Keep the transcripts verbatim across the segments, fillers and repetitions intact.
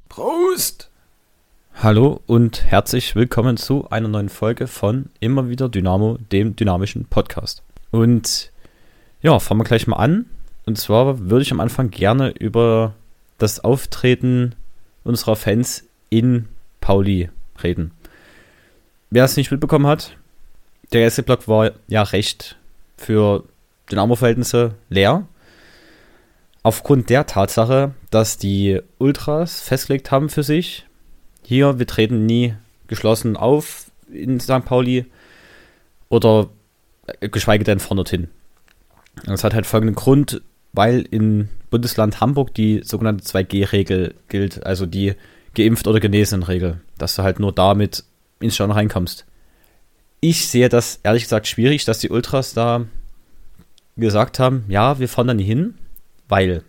Prost! Hallo und herzlich willkommen zu einer neuen Folge von Immer wieder Dynamo, dem dynamischen Podcast. Und ja, fangen wir gleich mal an. Und zwar würde ich am Anfang gerne über das Auftreten unserer Fans in Pauli reden. Wer es nicht mitbekommen hat, der erste Block war ja recht für Dynamo-Verhältnisse leer. Aufgrund der Tatsache, dass die Ultras festgelegt haben für sich, hier, wir treten nie geschlossen auf in Sankt Pauli oder geschweige denn vorne hin. Das hat halt folgenden Grund, weil im Bundesland Hamburg die sogenannte zwei G Regel gilt, also die geimpft oder genesen Regel, dass du halt nur damit ins Stadion reinkommst. Ich sehe das ehrlich gesagt schwierig, dass die Ultras da gesagt haben, ja, wir fahren da nie hin, weil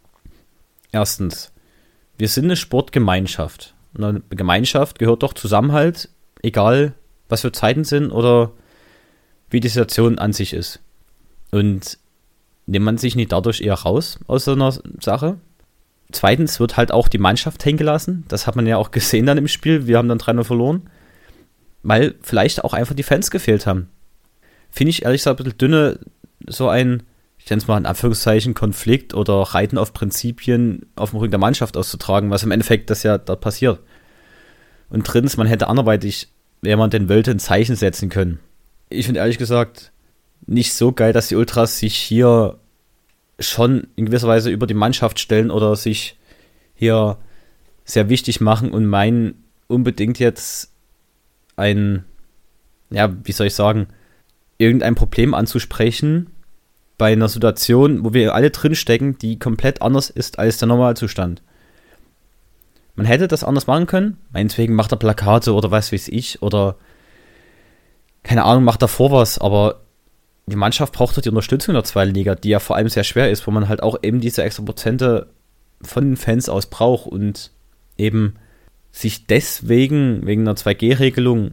erstens, wir sind eine Sportgemeinschaft. Und eine Gemeinschaft gehört doch Zusammenhalt, egal was für Zeiten sind oder wie die Situation an sich ist. Und nimmt man sich nicht dadurch eher raus aus so einer Sache? Zweitens wird halt auch die Mannschaft hängen gelassen. Das hat man ja auch gesehen dann im Spiel. Wir haben dann drei null verloren, weil vielleicht auch einfach die Fans gefehlt haben. Finde ich ehrlich gesagt ein bisschen dünne, so ein, ich nenne es mal in Anführungszeichen, Konflikt oder Reiten auf Prinzipien auf dem Rücken der Mannschaft auszutragen, was im Endeffekt das ja dort passiert. Und drittens, man hätte anderweitig, wenn man den wollte, ein Zeichen setzen können. Ich finde ehrlich gesagt nicht so geil, dass die Ultras sich hier schon in gewisser Weise über die Mannschaft stellen oder sich hier sehr wichtig machen und meinen unbedingt jetzt ein, ja, wie soll ich sagen, irgendein Problem anzusprechen bei einer Situation, wo wir alle drinstecken, die komplett anders ist als der Normalzustand. Man hätte das anders machen können, meinetwegen macht er Plakate oder was weiß ich, oder keine Ahnung, macht davor was, aber die Mannschaft braucht doch die Unterstützung der zweiten Liga, die ja vor allem sehr schwer ist, wo man halt auch eben diese extra Prozente von den Fans aus braucht und eben sich deswegen, wegen einer zwei G Regelung,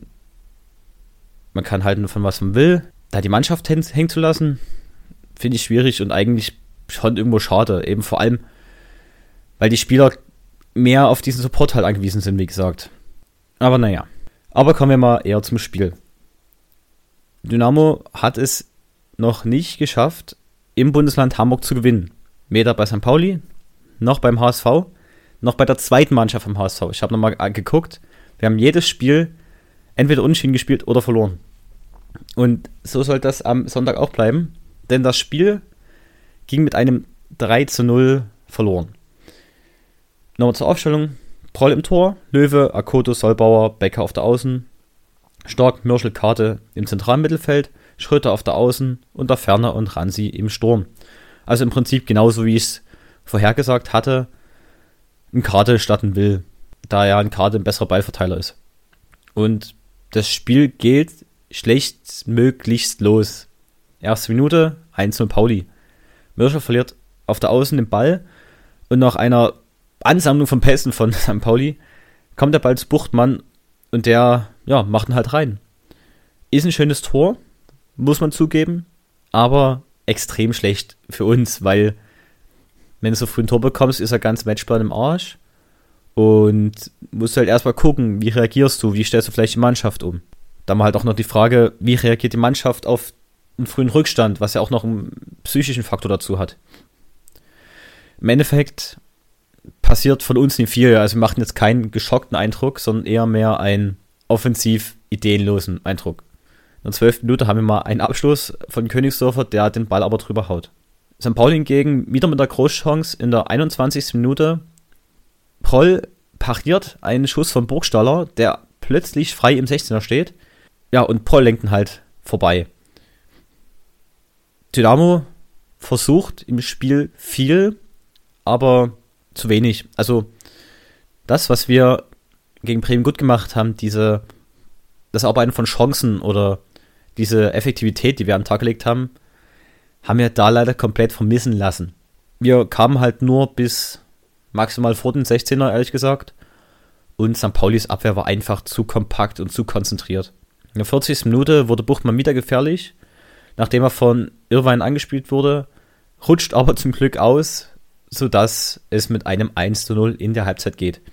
man kann halten von was man will, da die Mannschaft hängen zu lassen, finde ich schwierig und eigentlich schon irgendwo schade. Eben vor allem, weil die Spieler mehr auf diesen Support halt angewiesen sind, wie gesagt. Aber naja. Aber kommen wir mal eher zum Spiel. Dynamo hat es noch nicht geschafft, im Bundesland Hamburg zu gewinnen. Weder bei Sankt Pauli, noch beim H S V, noch bei der zweiten Mannschaft vom H S V. Ich habe nochmal geguckt. Wir haben jedes Spiel entweder unentschieden gespielt oder verloren. Und so soll das am Sonntag auch bleiben. Denn das Spiel ging mit einem drei zu null verloren. Nochmal zur Aufstellung. Proll im Tor, Löwe, Akoto, Solbauer, Becker auf der Außen, Stark, Mürschel, Karte im zentralen Mittelfeld, Schröter auf der Außen und der Ferner und Ransi im Sturm. Also im Prinzip genauso wie ich es vorhergesagt hatte, ein Karte starten will, da ja ein Karte ein besserer Ballverteiler ist. Und das Spiel geht schlechtmöglichst los. Erste Minute, eins null Pauli. Mürschel verliert auf der Außen den Ball und nach einer Ansammlung von Pässen von Sankt Pauli kommt der Ball zu Buchtmann und der, ja, macht ihn halt rein. Ist ein schönes Tor, muss man zugeben, aber extrem schlecht für uns, weil wenn du so früh ein Tor bekommst, ist er ganz Matchplan im Arsch und musst halt erstmal gucken, wie reagierst du, wie stellst du vielleicht die Mannschaft um. Dann halt auch noch die Frage, wie reagiert die Mannschaft auf einen frühen Rückstand, was ja auch noch einen psychischen Faktor dazu hat. Im Endeffekt passiert von uns nicht viel, also wir machen jetzt keinen geschockten Eindruck, sondern eher mehr einen offensiv ideenlosen Eindruck. In der zwölften Minute haben wir mal einen Abschluss von Königsdörfer, der den Ball aber drüber haut. Sankt Pauli hingegen wieder mit der Großchance in der einundzwanzigsten Minute. Proll pariert einen Schuss von Burgstaller, der plötzlich frei im sechzehner steht. Ja, und Proll lenkt ihn halt vorbei. Dynamo versucht im Spiel viel, aber zu wenig. Also das, was wir gegen Bremen gut gemacht haben, diese, das Arbeiten von Chancen oder diese Effektivität, die wir am Tag gelegt haben, haben wir da leider komplett vermissen lassen. Wir kamen halt nur bis maximal vor den sechzehner, ehrlich gesagt. Und Sankt Paulis Abwehr war einfach zu kompakt und zu konzentriert. In der vierzigsten Minute wurde Buchtmann wieder gefährlich, nachdem er von Irvine angespielt wurde, rutscht aber zum Glück aus, sodass es mit einem eins zu null in der Halbzeit geht.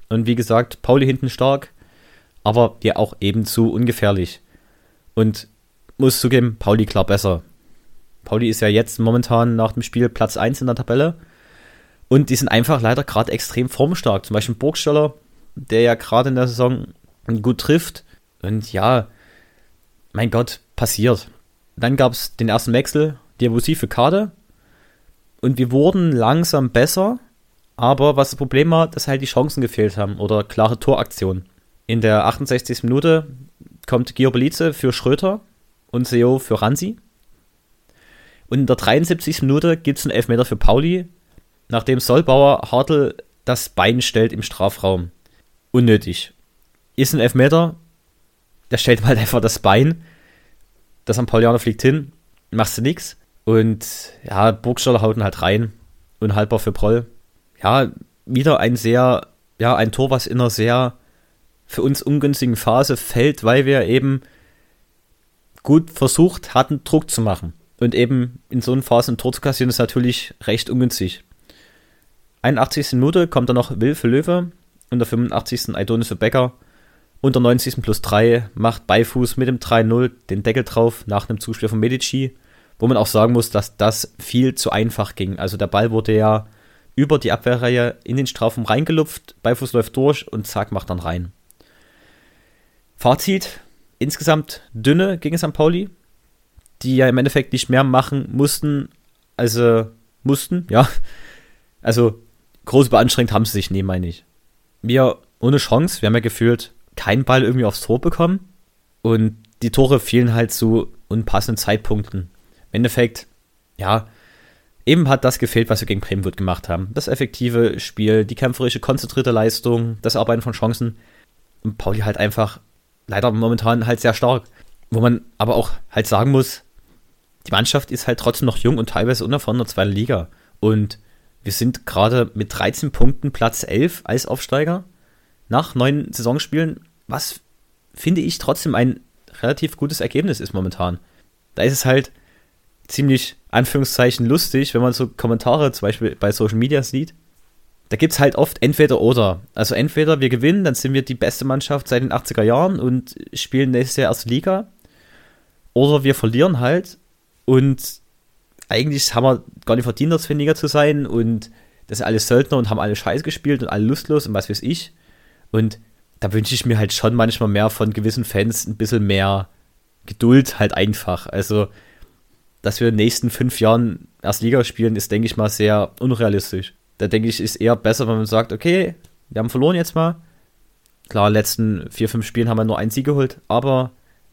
Und wie gesagt, Pauli hinten stark, aber ja auch eben zu ungefährlich. Und muss zugeben, Pauli klar besser. Pauli ist ja jetzt momentan nach dem Spiel Platz eins in der Tabelle. Und die sind einfach leider gerade extrem formstark. Zum Beispiel Burgstaller, der ja gerade in der Saison gut trifft. Und ja, mein Gott, passiert. Dann gab es den ersten Wechsel, Diabusi für Kade. Und wir wurden langsam besser. Aber was das Problem war, dass halt die Chancen gefehlt haben oder klare Toraktionen. In der achtundsechzigsten Minute kommt Gio Belize für Schröter und Seo für Ransi. Und in der dreiundsiebzigsten Minute gibt es einen Elfmeter für Pauli, nachdem Solbauer Hartl das Bein stellt im Strafraum. Unnötig. Ist ein Elfmeter, der stellt halt einfach das Bein. Das am Paulianer fliegt hin, machst du nix. Und ja, Burgstaller hauten halt rein. Unhaltbar für Proll. Ja, wieder ein sehr, ja, ein Tor, was in einer sehr für uns ungünstigen Phase fällt, weil wir eben gut versucht hatten, Druck zu machen. Und eben in so einer Phase ein Tor zu kassieren, ist natürlich recht ungünstig. einundachtzigste Minute kommt dann noch Will für Löwe und der fünfundachtzigsten Aidonis für Becker. Und der neunzigsten plus drei macht Beifuß mit dem drei null den Deckel drauf nach einem Zuspiel von Medici, wo man auch sagen muss, dass das viel zu einfach ging. Also der Ball wurde ja über die Abwehrreihe in den Strafraum reingelupft, Beifuß läuft durch und zack, macht dann rein. Fazit, insgesamt dünne gegen Sankt Pauli, die ja im Endeffekt nicht mehr machen mussten, also mussten, ja. Also groß beanstrengt haben sie sich nie, meine ich. Wir ohne Chance, wir haben ja gefühlt keinen Ball irgendwie aufs Tor bekommen und die Tore fielen halt zu unpassenden Zeitpunkten. Im Endeffekt, ja, eben hat das gefehlt, was wir gegen Bremen gemacht haben. Das effektive Spiel, die kämpferische, konzentrierte Leistung, das Arbeiten von Chancen. Und Pauli halt einfach leider momentan halt sehr stark. Wo man aber auch halt sagen muss, die Mannschaft ist halt trotzdem noch jung und teilweise unerfahren in der zweiten Liga. Und wir sind gerade mit dreizehn Punkten Platz elf als Aufsteiger nach neun Saisonspielen, was finde ich trotzdem ein relativ gutes Ergebnis ist momentan. Da ist es halt ziemlich, Anführungszeichen, lustig, wenn man so Kommentare zum Beispiel bei Social Media sieht. Da gibt es halt oft entweder oder. Also entweder wir gewinnen, dann sind wir die beste Mannschaft seit den achtziger Jahren und spielen nächstes Jahr erste Liga. Oder wir verlieren halt und eigentlich haben wir gar nicht verdient, als Liga zu sein und das sind alle Söldner und haben alle Scheiß gespielt und alle lustlos und was weiß ich. Und da wünsche ich mir halt schon manchmal mehr von gewissen Fans, ein bisschen mehr Geduld halt einfach. Also, dass wir in den nächsten fünf Jahren erst Liga spielen, ist, denke ich mal, sehr unrealistisch. Da denke ich, ist eher besser, wenn man sagt, okay, wir haben verloren jetzt mal. Klar, in den letzten vier, fünf Spielen haben wir nur einen Sieg geholt, aber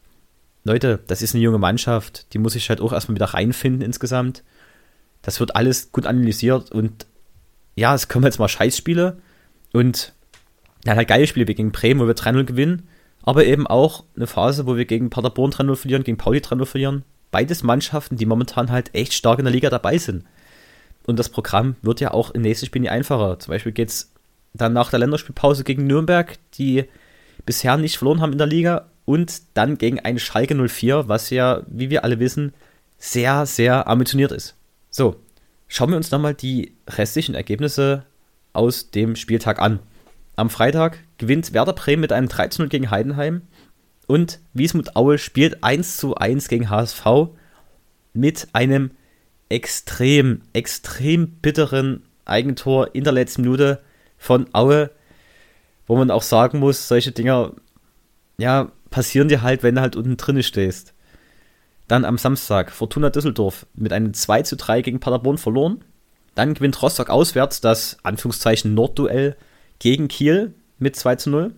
Leute, das ist eine junge Mannschaft, die muss sich halt auch erstmal wieder reinfinden insgesamt. Das wird alles gut analysiert und ja, es kommen jetzt mal Scheißspiele und dann halt geile Spiele wie gegen Bremen, wo wir drei null gewinnen, aber eben auch eine Phase, wo wir gegen Paderborn drei null verlieren, gegen Pauli drei null verlieren. Beides Mannschaften, die momentan halt echt stark in der Liga dabei sind. Und das Programm wird ja auch im nächsten Spiel nicht einfacher. Zum Beispiel geht es dann nach der Länderspielpause gegen Nürnberg, die bisher nicht verloren haben in der Liga, und dann gegen einen Schalke null vier, was ja, wie wir alle wissen, sehr, sehr ambitioniert ist. So, schauen wir uns nochmal die restlichen Ergebnisse aus dem Spieltag an. Am Freitag gewinnt Werder Bremen mit einem drei zu null gegen Heidenheim und Wismut Aue spielt eins zu eins gegen H S V mit einem extrem, extrem bitteren Eigentor in der letzten Minute von Aue, wo man auch sagen muss, solche Dinger, ja, passieren dir halt, wenn du halt unten drin stehst. Dann am Samstag Fortuna Düsseldorf mit einem zwei zu drei gegen Paderborn verloren. Dann gewinnt Rostock auswärts das, Anführungszeichen, Nordduell gegen Kiel mit zwei zu null.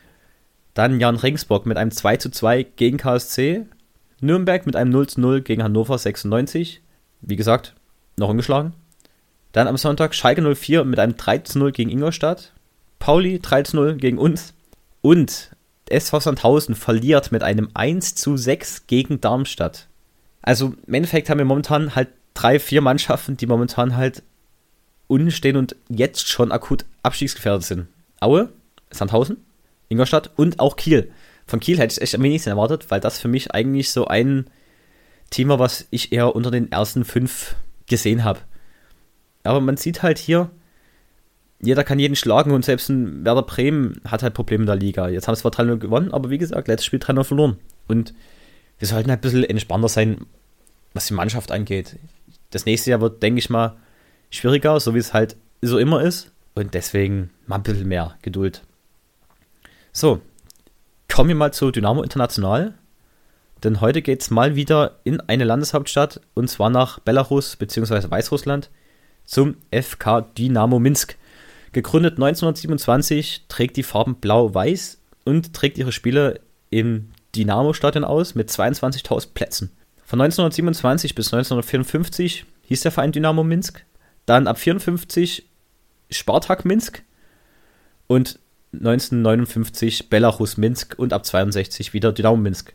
Dann Jan Regensburg mit einem zwei zu zwei gegen K S C. Nürnberg mit einem null zu null gegen Hannover sechsundneunzig. Wie gesagt, noch ungeschlagen. Dann am Sonntag Schalke null vier mit einem drei zu null gegen Ingolstadt. Pauli drei zu null gegen uns. Und S V Sandhausen verliert mit einem eins zu sechs gegen Darmstadt. Also im Endeffekt haben wir momentan halt drei, vier Mannschaften, die momentan halt unten stehen und jetzt schon akut abstiegsgefährdet sind. Aue, Sandhausen, Ingolstadt und auch Kiel. Von Kiel hätte ich echt am wenigsten erwartet, weil das für mich eigentlich so ein Thema, was ich eher unter den ersten fünf gesehen habe. Aber man sieht halt hier, jeder kann jeden schlagen und selbst ein Werder Bremen hat halt Probleme in der Liga. Jetzt haben sie zwar drei null gewonnen, aber wie gesagt, letztes Spiel drei null verloren. Und wir sollten halt ein bisschen entspannter sein, was die Mannschaft angeht. Das nächste Jahr wird, denke ich mal, schwieriger, so wie es halt so immer ist. Und deswegen mal ein bisschen mehr Geduld. So, kommen wir mal zu Dynamo International. Denn heute geht es mal wieder in eine Landeshauptstadt, und zwar nach Belarus bzw. Weißrussland zum F K Dynamo Minsk. Gegründet neunzehnhundertsiebenundzwanzig, trägt die Farben blau-weiß und trägt ihre Spiele im Dynamo-Stadion aus mit zweiundzwanzigtausend Plätzen. Von neunzehnhundertsiebenundzwanzig bis neunzehnhundertvierundfünfzig hieß der Verein Dynamo Minsk. Dann ab vierundfünfzig Spartak Minsk und neunzehnhundertneunundfünfzig Belarus Minsk und ab zweiundsechzig wieder Dynamo Minsk.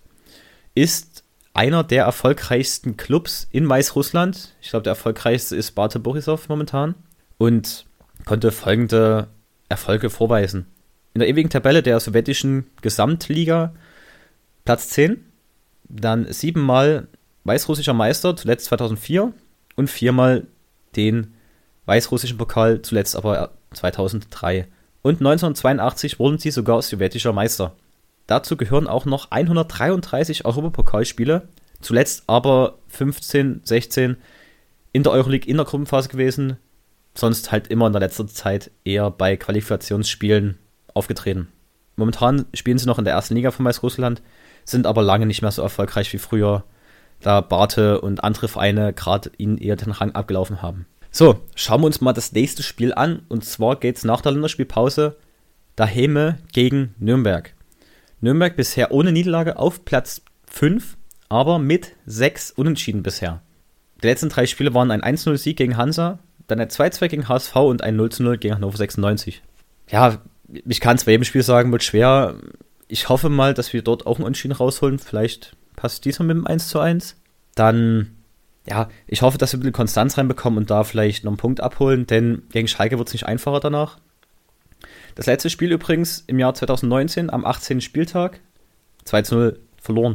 Ist einer der erfolgreichsten Clubs in Weißrussland. Ich glaube, der erfolgreichste ist Bate Borisov momentan. Und konnte folgende Erfolge vorweisen. In der ewigen Tabelle der sowjetischen Gesamtliga Platz zehn. Dann siebenmal weißrussischer Meister, zuletzt zweitausendvier. Und viermal den weißrussischen Pokal, zuletzt aber zweitausenddrei. Und neunzehnhundertzweiundachtzig wurden sie sogar sowjetischer Meister. Dazu gehören auch noch hundertdreiunddreißig Europapokalspiele, zuletzt aber fünfzehn, sechzehn in der Euroleague in der Gruppenphase gewesen, sonst halt immer in der letzten Zeit eher bei Qualifikationsspielen aufgetreten. Momentan spielen sie noch in der ersten Liga von Weißrussland, sind aber lange nicht mehr so erfolgreich wie früher, da Bate und andere Vereine gerade ihnen eher den Rang abgelaufen haben. So, schauen wir uns mal das nächste Spiel an, und zwar geht es nach der Länderspielpause daheim gegen Nürnberg. Nürnberg bisher ohne Niederlage auf Platz fünf, aber mit sechs Unentschieden bisher. Die letzten drei Spiele waren ein eins null Sieg gegen Hansa, dann ein zwei zwei gegen H S V und ein null zu null gegen Hannover sechsundneunzig. Ja, ich kann es bei jedem Spiel sagen, wird schwer. Ich hoffe mal, dass wir dort auch einen Unentschieden rausholen. Vielleicht passt dieser mit dem eins zu eins. Dann, ja, ich hoffe, dass wir ein bisschen Konstanz reinbekommen und da vielleicht noch einen Punkt abholen, denn gegen Schalke wird es nicht einfacher danach. Das letzte Spiel übrigens im Jahr zweitausendneunzehn, am achtzehnten Spieltag, zwei zu null verloren.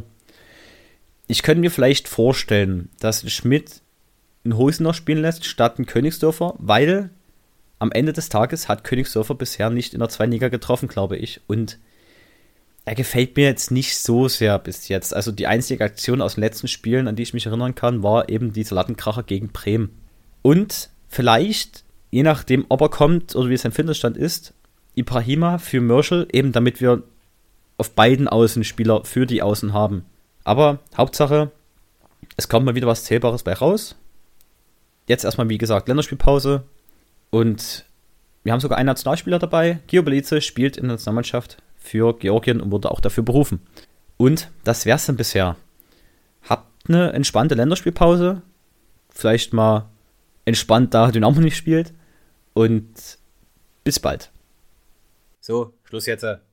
Ich könnte mir vielleicht vorstellen, dass Schmidt einen Hosner spielen lässt statt einen Königsdörfer, weil am Ende des Tages hat Königsdörfer bisher nicht in der zweiten Liga getroffen, glaube ich. Und er gefällt mir jetzt nicht so sehr bis jetzt. Also die einzige Aktion aus den letzten Spielen, an die ich mich erinnern kann, war eben dieser Lattenkracher gegen Bremen. Und vielleicht, je nachdem, ob er kommt oder wie sein Fitnessstand ist, Ibrahima für Mörschel, eben damit wir auf beiden Außen Spieler für die Außen haben. Aber Hauptsache, es kommt mal wieder was Zählbares bei raus. Jetzt erstmal, wie gesagt, Länderspielpause. Und wir haben sogar einen Nationalspieler dabei. Gio Belize spielt in der Nationalmannschaft für Georgien und wurde auch dafür berufen. Und das wär's dann bisher. Habt eine entspannte Länderspielpause. Vielleicht mal entspannt, da Dynamo nicht spielt. Und bis bald. So, Schluss jetzt.